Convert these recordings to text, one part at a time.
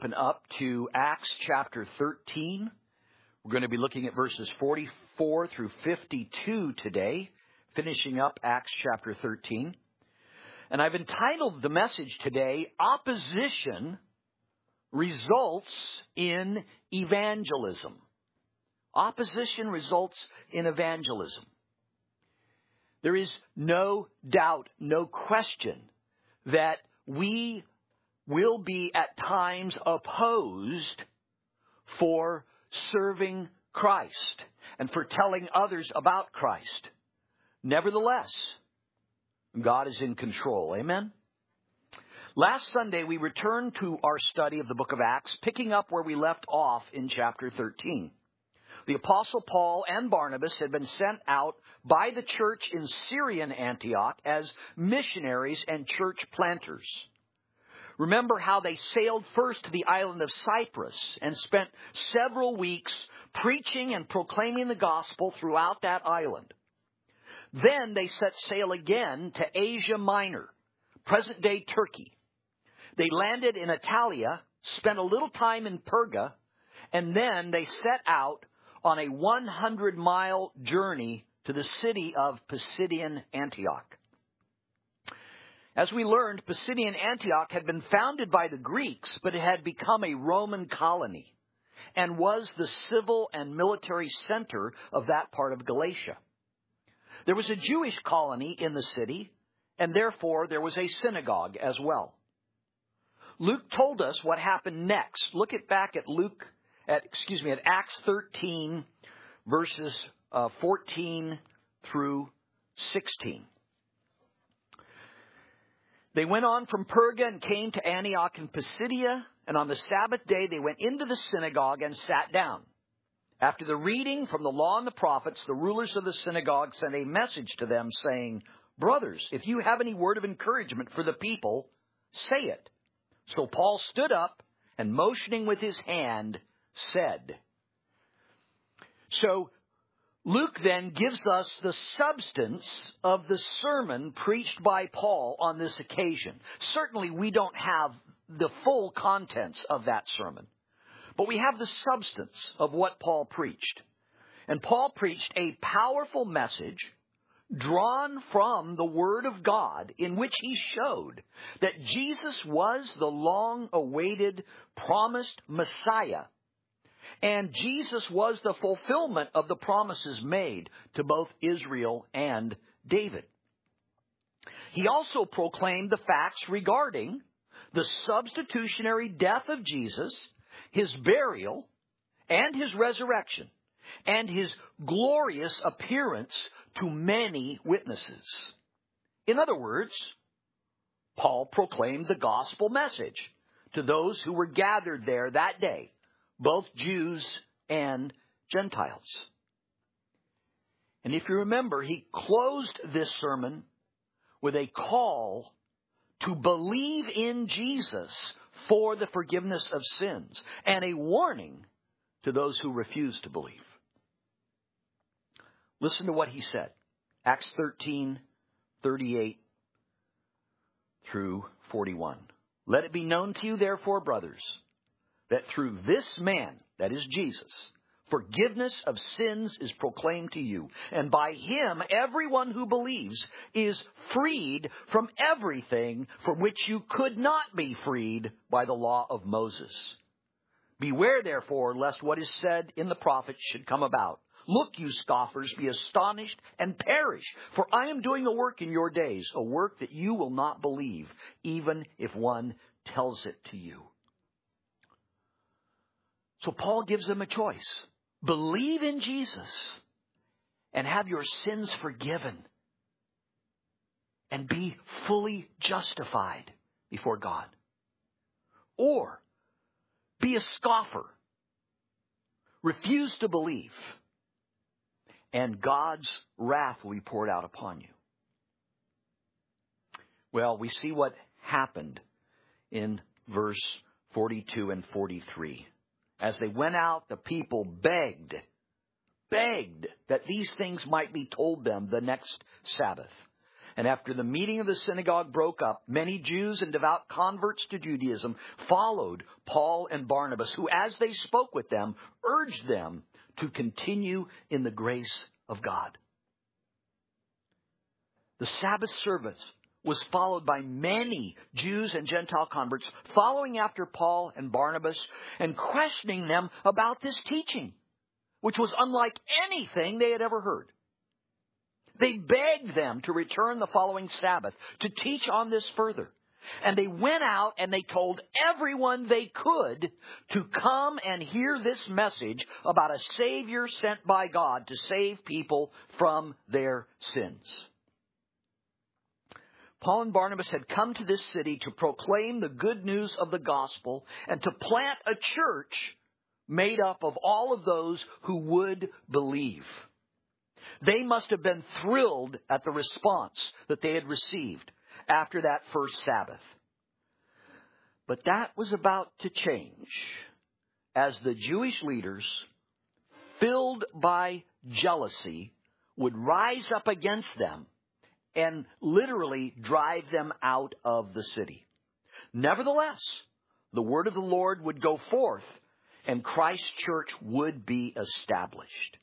open up to Acts chapter 13. We're going to be looking at verses 44 through 52 today, finishing up Acts chapter 13. And I've entitled the message today, Opposition Results in Evangelism. Opposition results in evangelism. There is no doubt, no question that we will be at times opposed for serving Christ and for telling others about Christ. Nevertheless, God is in control. Amen? Last Sunday, we returned to our study of the book of Acts, picking up where we left off in chapter 13. The Apostle Paul and Barnabas had been sent out by the church in Syrian Antioch as missionaries and church planters. Remember how they sailed first to the island of Cyprus and spent several weeks preaching and proclaiming the gospel throughout that island. Then they set sail again to Asia Minor, present-day Turkey. They landed in Italia, spent a little time in Perga, and then they set out on a 100-mile journey to the city of Pisidian Antioch. As we learned, Pisidian Antioch had been founded by the Greeks, but it had become a Roman colony and was the civil and military center of that part of Galatia. There was a Jewish colony in the city, and therefore there was a synagogue as well. Luke told us what happened next. Look back at Acts 13, verses 14 through 16. They went on from Perga and came to Antioch in Pisidia, and on the Sabbath day they went into the synagogue and sat down. After the reading from the law and the prophets, the rulers of the synagogue sent a message to them saying, "Brothers, if you have any word of encouragement for the people, say it." So Paul stood up and motioning with his hand said. So Luke then gives us the substance of the sermon preached by Paul on this occasion. Certainly we don't have the full contents of that sermon, but we have the substance of what Paul preached. And Paul preached a powerful message drawn from the Word of God, in which he showed that Jesus was the long-awaited, promised Messiah. And Jesus was the fulfillment of the promises made to both Israel and David. He also proclaimed the facts regarding the substitutionary death of Jesus, his burial, and his resurrection, and his glorious appearance to many witnesses. In other words, Paul proclaimed the gospel message to those who were gathered there that day, both Jews and Gentiles. And if you remember, he closed this sermon with a call to believe in Jesus for the forgiveness of sins, and a warning to those who refuse to believe. Listen to what he said. Acts 13, 38 through 41. "Let it be known to you, therefore, brothers, that through this man," that is Jesus, "forgiveness of sins is proclaimed to you. And by him, everyone who believes is freed from everything from which you could not be freed by the law of Moses. Beware, therefore, lest what is said in the prophets should come about. Look, you scoffers, be astonished and perish, for I am doing a work in your days, a work that you will not believe, even if one tells it to you." So Paul gives them a choice. Believe in Jesus and have your sins forgiven and be fully justified before God. Or be a scoffer, refuse to believe, and God's wrath will be poured out upon you. Well, we see what happened in verse 42 and 43. As they went out, the people begged that these things might be told them the next Sabbath. And after the meeting of the synagogue broke up, many Jews and devout converts to Judaism followed Paul and Barnabas, who, as they spoke with them, urged them to continue in the grace of God. The Sabbath service was followed by many Jews and Gentile converts following after Paul and Barnabas and questioning them about this teaching, which was unlike anything they had ever heard. They begged them to return the following Sabbath to teach on this further. And they went out and they told everyone they could to come and hear this message about a Savior sent by God to save people from their sins. Paul and Barnabas had come to this city to proclaim the good news of the gospel and to plant a church made up of all of those who would believe. They must have been thrilled at the response that they had received after that first Sabbath. But that was about to change as the Jewish leaders, filled by jealousy, would rise up against them and literally drive them out of the city. Nevertheless, the word of the Lord would go forth and Christ's church would be established.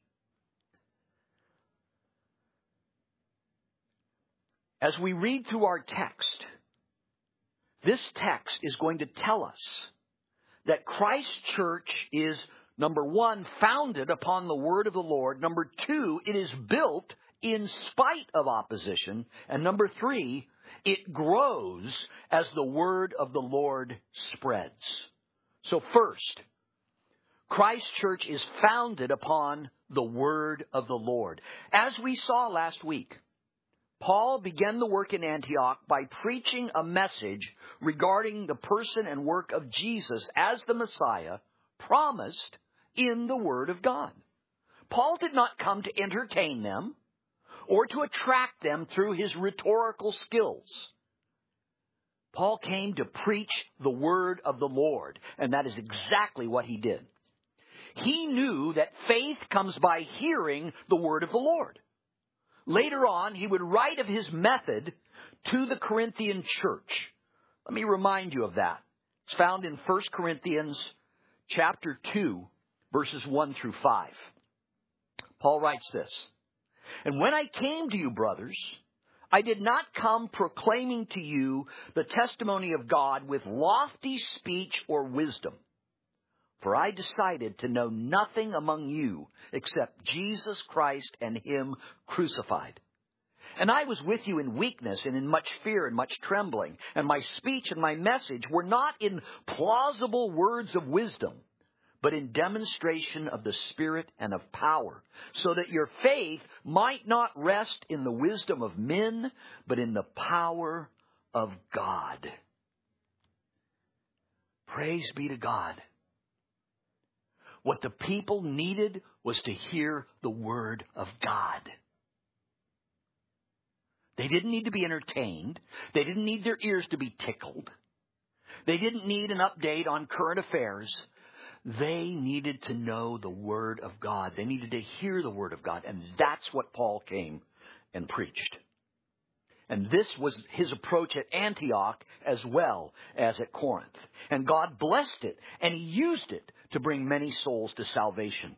As we read through our text, this text is going to tell us that Christ's church is, number one, founded upon the word of the Lord. Number two, it is built in spite of opposition. And number three, it grows as the word of the Lord spreads. So first, Christ's church is founded upon the word of the Lord. As we saw last week, Paul began the work in Antioch by preaching a message regarding the person and work of Jesus as the Messiah promised in the Word of God. Paul did not come to entertain them or to attract them through his rhetorical skills. Paul came to preach the Word of the Lord, and that is exactly what he did. He knew that faith comes by hearing the Word of the Lord. Later on, he would write of his method to the Corinthian church. Let me remind you of that. It's found in 1 Corinthians chapter 2, verses 1 through 5. Paul writes this, "And when I came to you, brothers, I did not come proclaiming to you the testimony of God with lofty speech or wisdom. For I decided to know nothing among you except Jesus Christ and Him crucified. And I was with you in weakness and in much fear and much trembling. And my speech and my message were not in plausible words of wisdom, but in demonstration of the Spirit and of power, so that your faith might not rest in the wisdom of men, but in the power of God." Praise be to God. What the people needed was to hear the word of God. They didn't need to be entertained. They didn't need their ears to be tickled. They didn't need an update on current affairs. They needed to know the word of God. They needed to hear the word of God. And that's what Paul came and preached. And this was his approach at Antioch as well as at Corinth. And God blessed it, and He used it to bring many souls to salvation.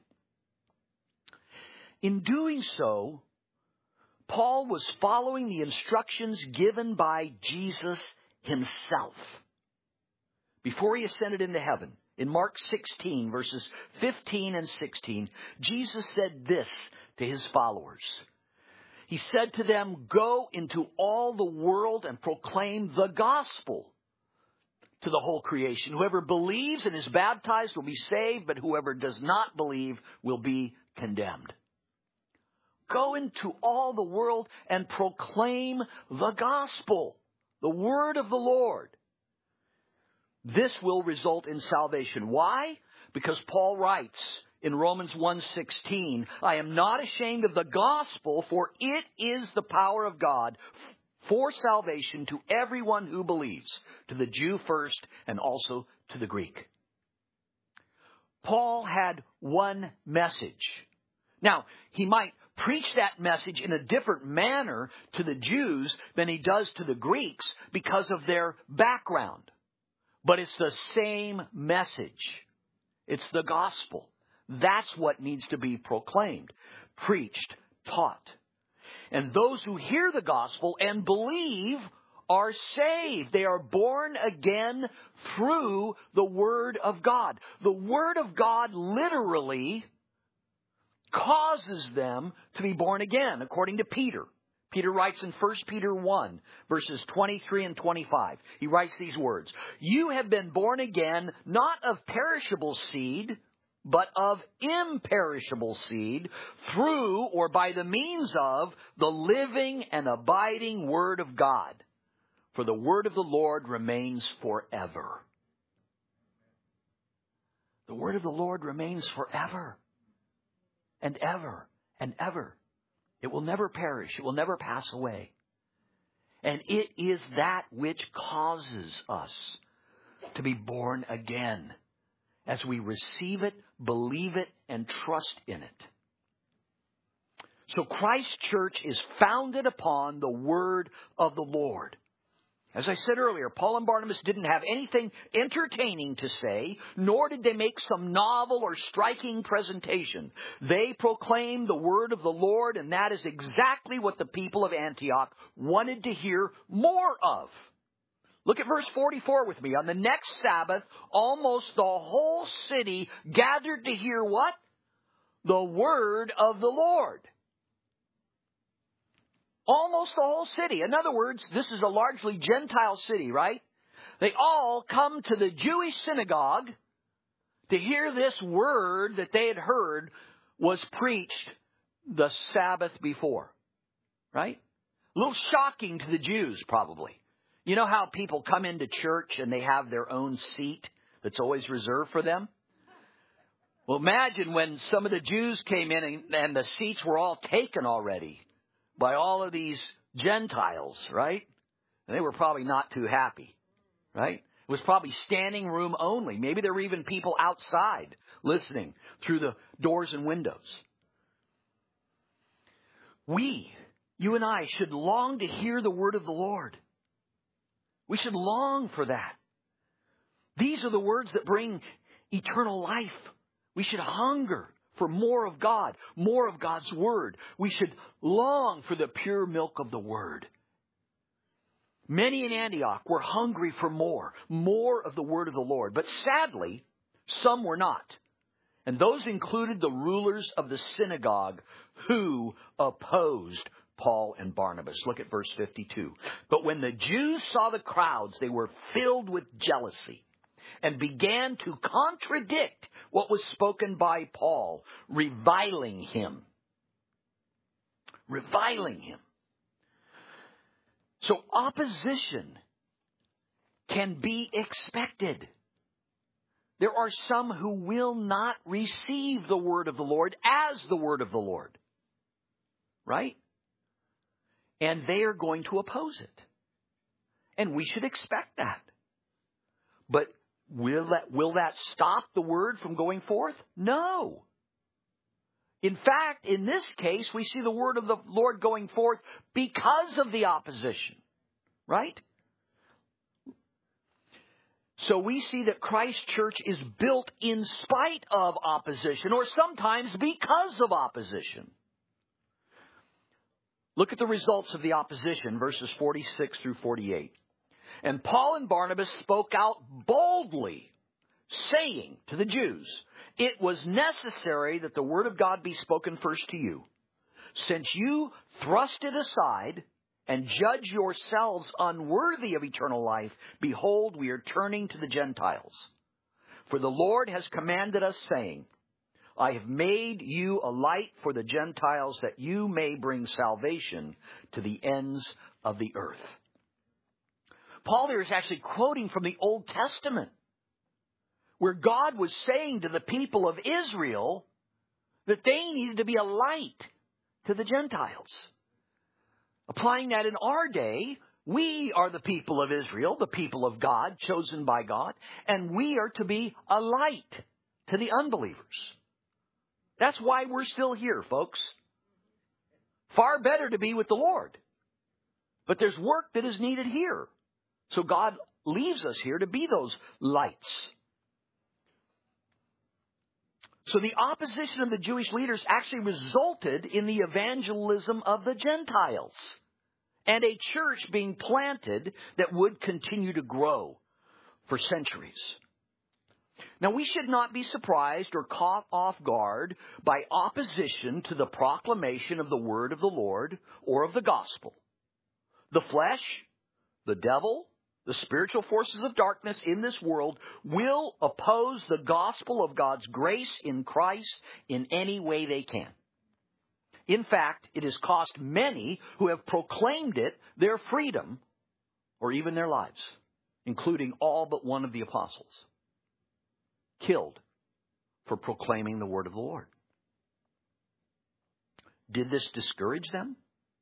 In doing so, Paul was following the instructions given by Jesus Himself. Before He ascended into heaven, in Mark 16, verses 15 and 16, Jesus said this to His followers. He said to them, "Go into all the world and proclaim the gospel to the whole creation. Whoever believes and is baptized will be saved, but whoever does not believe will be condemned." Go into all the world and proclaim the gospel, the word of the Lord. This will result in salvation. Why? Because Paul writes in Romans 1:16, "I am not ashamed of the gospel, for it is the power of God for salvation to everyone who believes, to the Jew first and also to the Greek." Paul had one message. Now, he might preach that message in a different manner to the Jews than he does to the Greeks because of their background. But it's the same message. It's the gospel. That's what needs to be proclaimed, preached, taught. And those who hear the gospel and believe are saved. They are born again through the Word of God. The Word of God literally causes them to be born again, according to Peter. Peter writes in 1 Peter 1, verses 23 and 25. He writes these words, "You have been born again, not of perishable seed, but of imperishable seed, through or by the means of the living and abiding Word of God. For the word of the Lord remains forever." The word of the Lord remains forever and ever and ever. It will never perish. It will never pass away. And it is that which causes us to be born again as we receive it, believe it, and trust in it. So Christ Church is founded upon the word of the Lord. As I said earlier, Paul and Barnabas didn't have anything entertaining to say, nor did they make some novel or striking presentation. They proclaimed the word of the Lord, and that is exactly what the people of Antioch wanted to hear more of. Look at verse 44 with me. On the next Sabbath, almost the whole city gathered to hear what? The word of the Lord. Almost the whole city. In other words, this is a largely Gentile city, right? They all come to the Jewish synagogue to hear this word that they had heard was preached the Sabbath before, right? A little shocking to the Jews, probably. You know how people come into church and they have their own seat that's always reserved for them? Well, imagine when some of the Jews came in and the seats were all taken already by all of these Gentiles, right? And they were probably not too happy, right? It was probably standing room only. Maybe there were even people outside listening through the doors and windows. You and I, should long to hear the word of the Lord. We should long for that. These are the words that bring eternal life. We should hunger for more of God, more of God's word. We should long for the pure milk of the word. Many in Antioch were hungry for more of the word of the Lord. But sadly, some were not. And those included the rulers of the synagogue who opposed Paul and Barnabas. Look at verse 52. But when the Jews saw the crowds, they were filled with jealousy and began to contradict what was spoken by Paul, reviling him. Reviling him. So opposition can be expected. There are some who will not receive the word of the Lord as the word of the Lord. Right? And they are going to oppose it. And we should expect that. But will that stop the word from going forth? No. In fact, in this case, we see the word of the Lord going forth because of the opposition. Right? So we see that Christ Church is built in spite of opposition, or sometimes because of opposition. Look at the results of the opposition, verses 46 through 48. And Paul and Barnabas spoke out boldly, saying to the Jews, "It was necessary that the word of God be spoken first to you. Since you thrust it aside and judge yourselves unworthy of eternal life, behold, we are turning to the Gentiles. For the Lord has commanded us, saying, I have made you a light for the Gentiles, that you may bring salvation to the ends of the earth." Paul here is actually quoting from the Old Testament, where God was saying to the people of Israel that they needed to be a light to the Gentiles. Applying that in our day, we are the people of Israel, the people of God, chosen by God, and we are to be a light to the unbelievers. That's why we're still here, folks. Far better to be with the Lord. But there's work that is needed here. So God leaves us here to be those lights. So the opposition of the Jewish leaders actually resulted in the evangelism of the Gentiles and a church being planted that would continue to grow for centuries. Now, we should not be surprised or caught off guard by opposition to the proclamation of the word of the Lord or of the gospel. The flesh, the devil, the spiritual forces of darkness in this world will oppose the gospel of God's grace in Christ in any way they can. In fact, it has cost many who have proclaimed it their freedom or even their lives, including all but one of the apostles, killed for proclaiming the word of the Lord. Did this discourage them?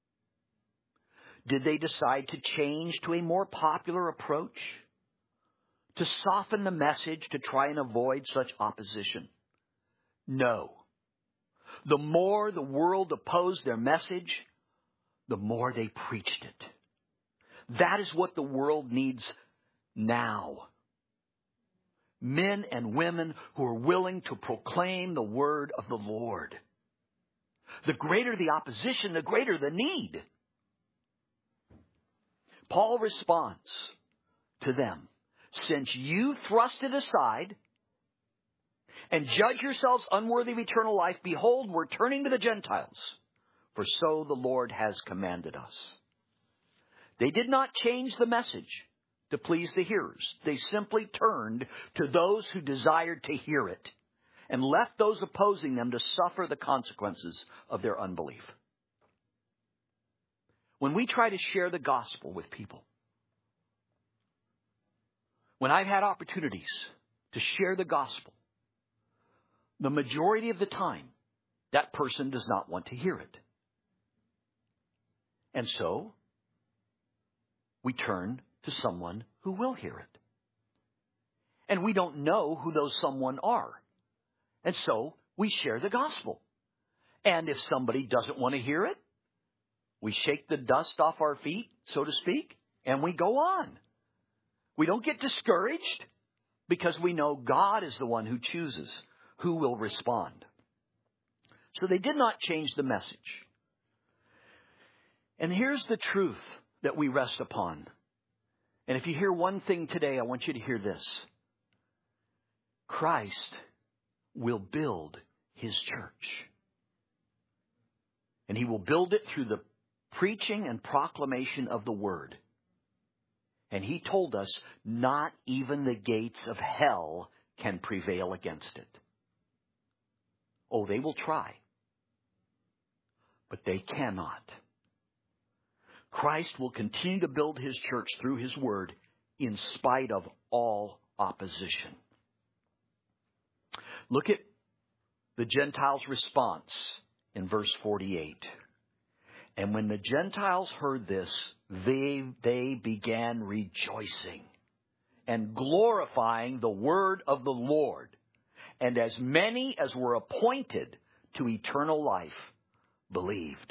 Did they decide to change to a more popular approach? To soften the message to try and avoid such opposition? No. The more the world opposed their message, the more they preached it. That is what the world needs now. Men and women who are willing to proclaim the word of the Lord. The greater the opposition, the greater the need. Paul responds to them, since you thrust it aside and judge yourselves unworthy of eternal life, behold, we're turning to the Gentiles, for so the Lord has commanded us. They did not change the message to please the hearers. They simply turned to those who desired to hear it and left those opposing them to suffer the consequences of their unbelief. When we try to share the gospel with people, when I've had opportunities to share the gospel, the majority of the time, that person does not want to hear it. And so, we turn to someone who will hear it. And we don't know who those someone are. And so, we share the gospel. And if somebody doesn't want to hear it, we shake the dust off our feet, so to speak, and we go on. We don't get discouraged because we know God is the one who chooses who will respond. So they did not change the message. And here's the truth that we rest upon. And if you hear one thing today, I want you to hear this. Christ will build his church. And he will build it through the preaching and proclamation of the word. And he told us not even the gates of hell can prevail against it. Oh, they will try. But they cannot. Christ will continue to build his church through his word in spite of all opposition. Look at the Gentiles' response in verse 48. And when the Gentiles heard this, they began rejoicing and glorifying the word of the Lord. And as many as were appointed to eternal life believed.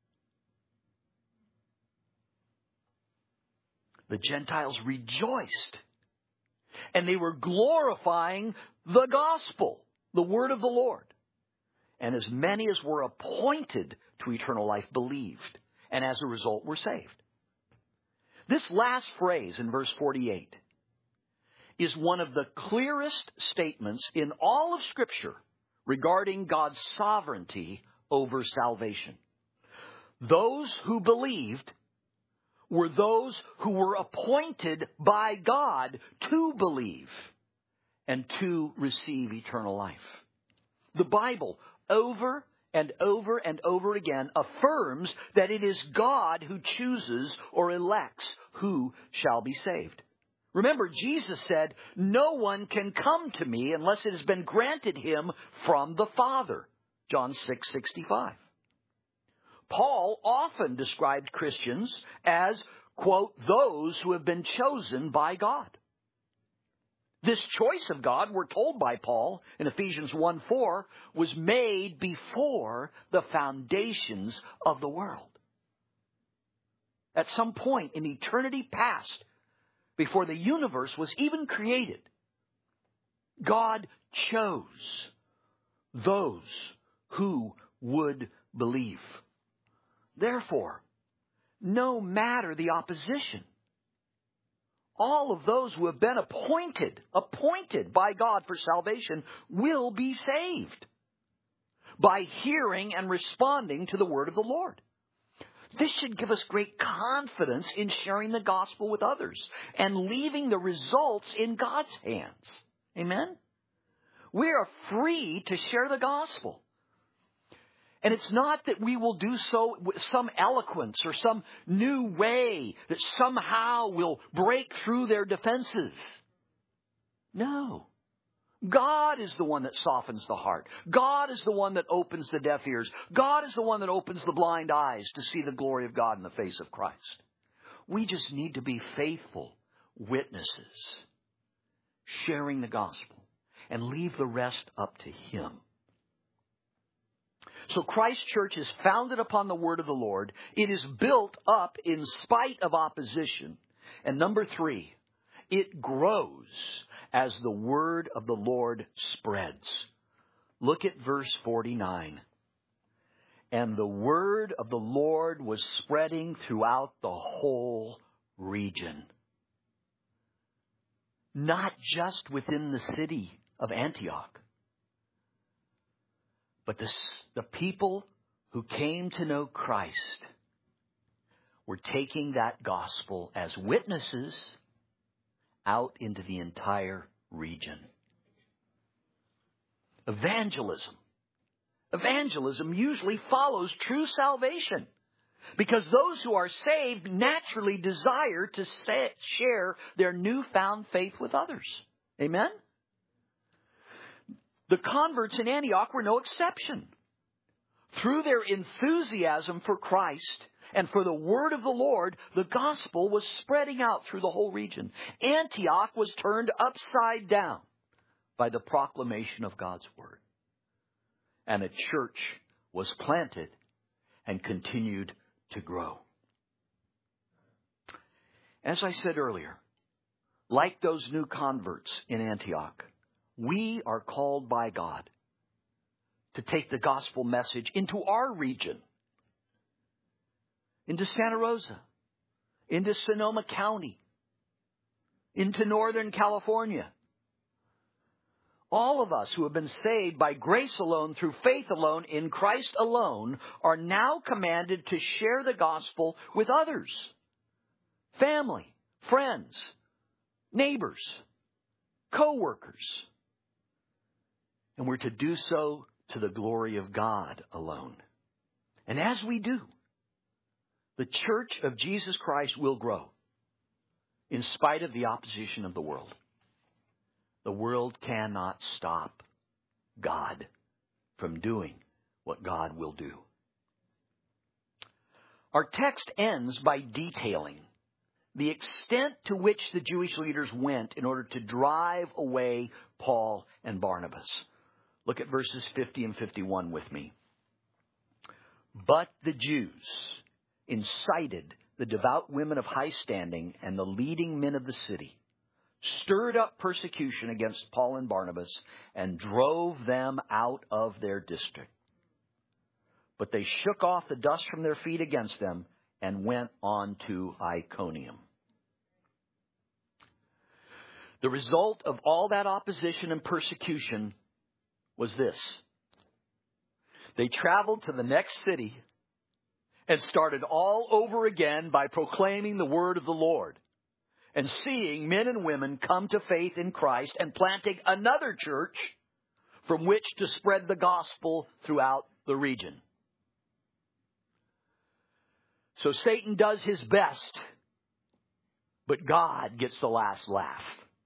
The Gentiles rejoiced. And they were glorifying the gospel, the word of the Lord. And as many as were appointed to eternal life believed, and as a result were saved. This last phrase in verse 48 is one of the clearest statements in all of Scripture regarding God's sovereignty over salvation. Those who believed were those who were appointed by God to believe and to receive eternal life. The Bible over and over and over again affirms that it is God who chooses or elects who shall be saved. Remember, Jesus said, no one can come to me unless it has been granted him from the Father. John 6:65. Paul often described Christians as, quote, those who have been chosen by God. This choice of God, we're told by Paul in Ephesians 1:4, was made before the foundations of the world. At some point in eternity past, before the universe was even created, God chose those who would believe. Therefore, no matter the opposition, all of those who have been appointed by God for salvation will be saved by hearing and responding to the word of the Lord. This should give us great confidence in sharing the gospel with others and leaving the results in God's hands. Amen? We are free to share the gospel. And it's not that we will do so with some eloquence or some new way that somehow will break through their defenses. No. God is the one that softens the heart. God is the one that opens the deaf ears. God is the one that opens the blind eyes to see the glory of God in the face of Christ. We just need to be faithful witnesses, sharing the gospel, and leave the rest up to Him. So Christ Church is founded upon the word of the Lord. It is built up in spite of opposition. And number 3, it grows as the word of the Lord spreads. Look at verse 49. And the word of the Lord was spreading throughout the whole region. Not just within the city of Antioch, but the people who came to know Christ were taking that gospel as witnesses out into the entire region. Evangelism usually follows true salvation because those who are saved naturally desire to share their newfound faith with others. Amen? The converts in Antioch were no exception. Through their enthusiasm for Christ and for the word of the Lord, the gospel was spreading out through the whole region. Antioch was turned upside down by the proclamation of God's word. And a church was planted and continued to grow. As I said earlier, like those new converts in Antioch, we are called by God to take the gospel message into our region, into Santa Rosa, into Sonoma County, into Northern California. All of us who have been saved by grace alone, through faith alone, in Christ alone, are now commanded to share the gospel with others. Family, friends, neighbors, co-workers. And we're to do so to the glory of God alone. And as we do, the church of Jesus Christ will grow in spite of the opposition of the world. The world cannot stop God from doing what God will do. Our text ends by detailing the extent to which the Jewish leaders went in order to drive away Paul and Barnabas. Look at verses 50 and 51 with me. But the Jews incited the devout women of high standing and the leading men of the city, stirred up persecution against Paul and Barnabas, and drove them out of their district. But they shook off the dust from their feet against them and went on to Iconium. The result of all that opposition and persecution was this. They traveled to the next city and started all over again by proclaiming the word of the Lord and seeing men and women come to faith in Christ and planting another church from which to spread the gospel throughout the region. So Satan does his best, but God gets the last laugh.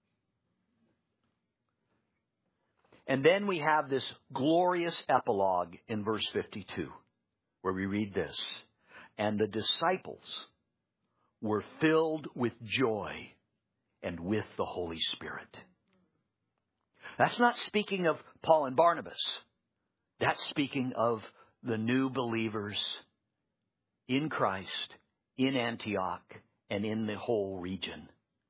And then we have this glorious epilogue in verse 52, where we read this. And the disciples were filled with joy and with the Holy Spirit. That's not speaking of Paul and Barnabas. That's speaking of the new believers in Christ, in Antioch, and in the whole region.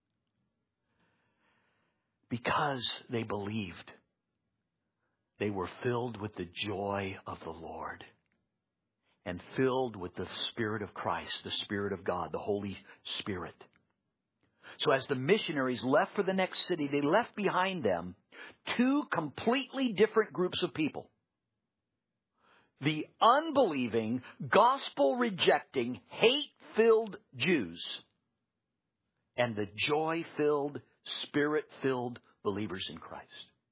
Because they believed, they were filled with the joy of the Lord and filled with the Spirit of Christ, the Spirit of God, the Holy Spirit. So as the missionaries left for the next city, they left behind them two completely different groups of people. The unbelieving, gospel-rejecting, hate-filled Jews and the joy-filled, Spirit-filled believers in Christ.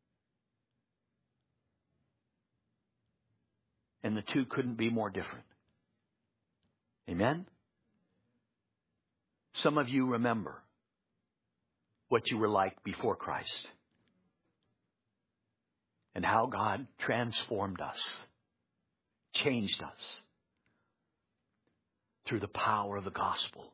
And the two couldn't be more different. Amen? Some of you remember what you were like before Christ and how God transformed us, changed us through the power of the gospel,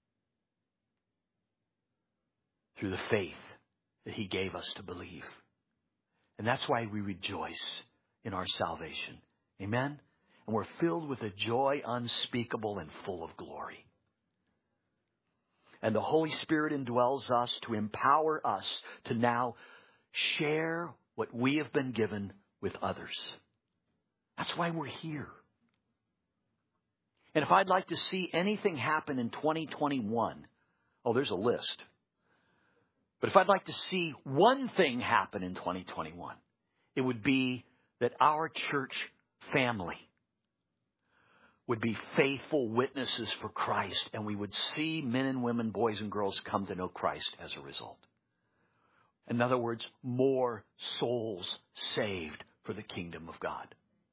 through the faith that He gave us to believe. And that's why we rejoice in our salvation. Amen? And we're filled with a joy unspeakable and full of glory. And the Holy Spirit indwells us to empower us to now share what we have been given with others. That's why we're here. And if I'd like to see anything happen in 2021, there's a list. But if I'd like to see one thing happen in 2021, it would be that our church family would be faithful witnesses for Christ, and we would see men and women, boys and girls come to know Christ as a result. In other words, more souls saved for the kingdom of God.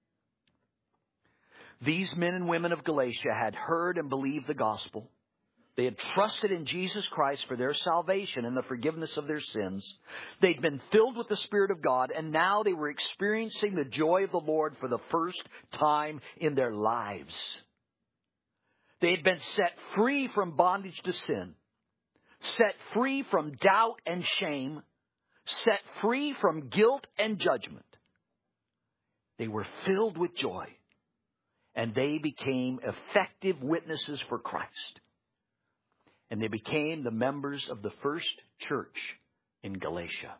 These men and women of Galatia had heard and believed the gospel. They had trusted in Jesus Christ for their salvation and the forgiveness of their sins. They'd been filled with the Spirit of God, and now they were experiencing the joy of the Lord for the first time in their lives. They had been set free from bondage to sin, set free from doubt and shame, set free from guilt and judgment. They were filled with joy, and they became effective witnesses for Christ. And they became the members of the first church in Galatia.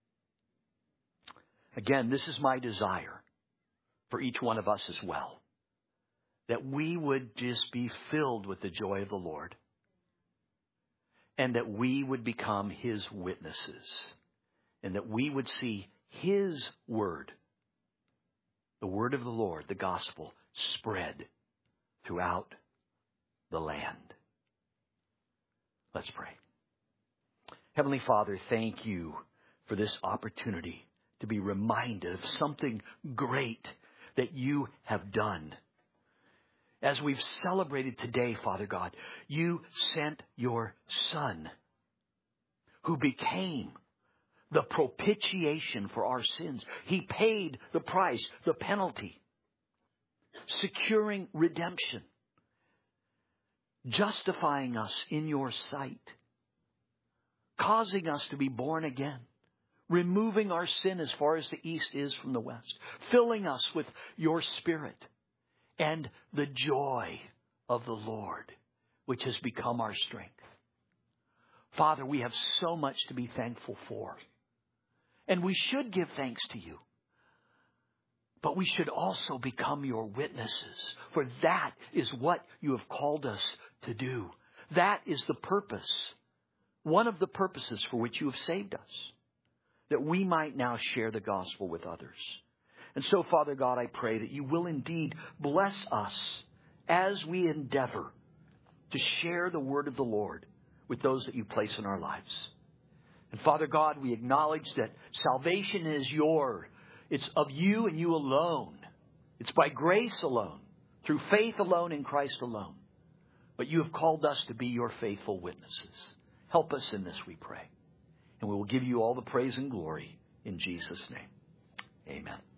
Again, this is my desire for each one of us as well. That we would just be filled with the joy of the Lord. And that we would become His witnesses. And that we would see His word, the word of the Lord, the gospel, spread throughout the land. Let's pray. Heavenly Father, thank you for this opportunity to be reminded of something great that you have done. As we've celebrated today, Father God, you sent your Son, who became the propitiation for our sins. He paid the price, the penalty, securing redemption, justifying us in your sight, causing us to be born again, removing our sin as far as the east is from the west, filling us with your Spirit and the joy of the Lord, which has become our strength. Father, we have so much to be thankful for, and we should give thanks to you. But we should also become your witnesses, for that is what you have called us to do. That is the purpose, one of the purposes for which you have saved us, that we might now share the gospel with others. And so, Father God, I pray that you will indeed bless us as we endeavor to share the word of the Lord with those that you place in our lives. And Father God, we acknowledge that salvation is it's of you and you alone. It's by grace alone, through faith alone in Christ alone. But you have called us to be your faithful witnesses. Help us in this, we pray. And we will give you all the praise and glory in Jesus' name. Amen.